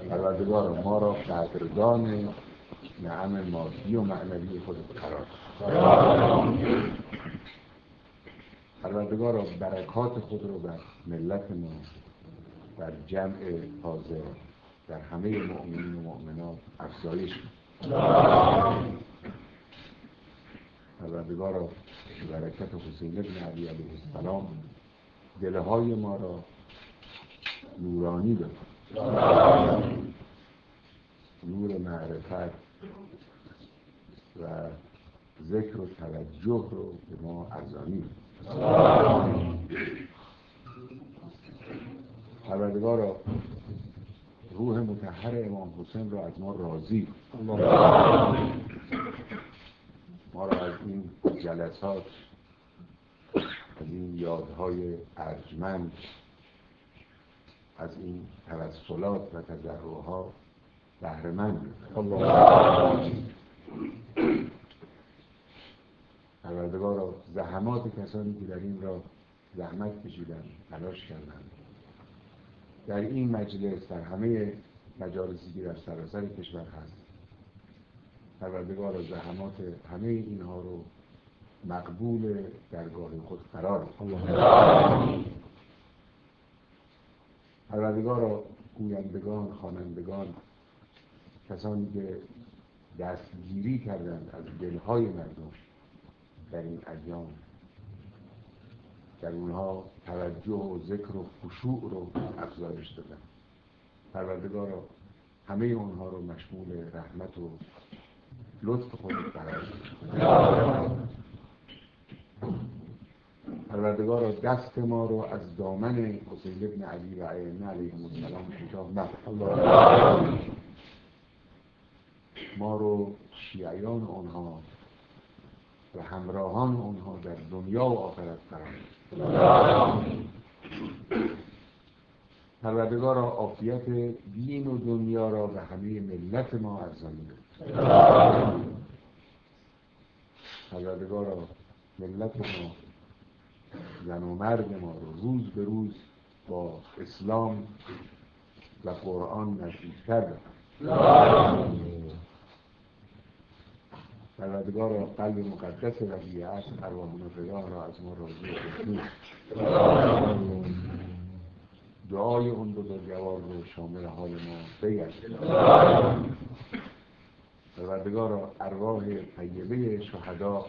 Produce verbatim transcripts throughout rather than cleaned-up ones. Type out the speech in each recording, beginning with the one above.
پروردگار ما را قدردان نعم مادی و معنوی خود قرار داد. پروردگار برکات خود رو بر ملت ما، در جمع حاضر، در همه مؤمنین و مؤمنات افزایش کن. پروردگار برکت حسین بن علی علیه السلام دلهای ما را نورانی بکن، نور معرفت و ذکر و توجه رو به ما ارزانی بکن. پروردگارا روح مطهر امام حسین را از ما راضی کن. ما را از این جلسات، از این یادهای ارجمند، از این توسلات و تضرعها بهره مند بکن. پروردگارا زحمات کسانی که در این را زحمت کشیدند، تلاش کردند، در این مجلس، در همه مجالسی که در سراسر کشور هست، پروردگار زحمات همه اینها رو مقبول درگاه خود قرار بده. پروردگار گویندگان، خوانندگان، کسانی که دستگیری کردند از دلهای مردم در این ایام، در اونها توجه و ذکر و خشوع رو افزایش دادن، پروردگارا همه اونها رو مشمول رحمت و لطف خود قرار بده. پروردگارا دست ما رو از دامن حسین بن علی و ائمه علیهم السلام کوتاه مکن. ما رو شیعیان اونها و همراهان اونها در دنیا و آخرت قرار بده. پروردگارا عافیت دین و دنیا را به همه ملت ما ارزانی بده. پروردگارا ملت ما، زن و مرد ما رو روز به روز با اسلام و قرآن نزدیکتر بکن. پروردگارا قلب مقدس ربیع عصر ارواحنا فداه را از ما راضی و خوشنود. دعای اون بزرگوار رو شامل حال ما بگرد. پروردگارا ارواح طیبه شهدا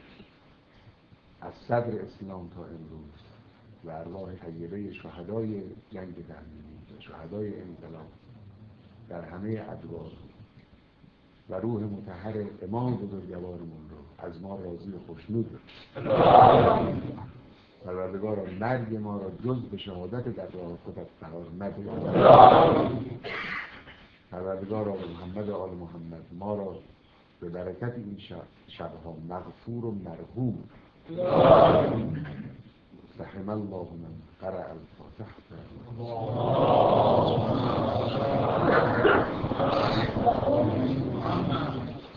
از صدر اسلام تا امروز و ارواح طیبه شهدای جنگ تحمیلی و شهدای انقلاب در همه ادوار و روح مطهر امام بزرگوارمون رو از ما راضی و خوشنود بکن. پروردگارا مرگ ما را جز به شهادت در راه خودت قرار مده. پروردگارا محمد و آل محمد ما را به برکت این شب شبها مغفور و مرحوم. رحم الله من قرأ الفاتحة.